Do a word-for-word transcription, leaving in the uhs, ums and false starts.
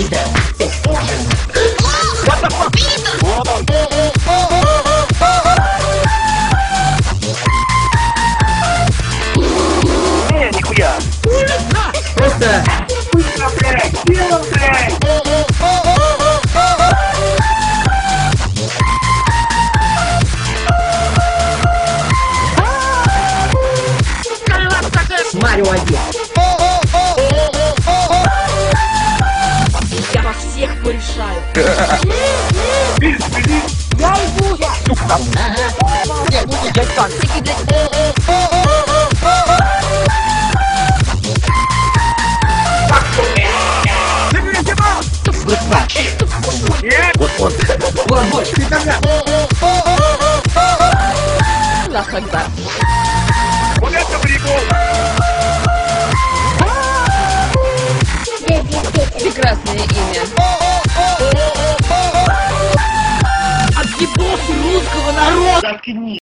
Не, нихуя. Просто... Быстро, блядь, делом, блядь. Марио один. Я вас всех порешаю. Я иду, я. Не, буду дядь Сан. Нет. Вот он. Вот, вот, ты тогда. Аллах Акбар. Вот это прикол. Прекрасное имя. Отъебался русского народа. Заткни.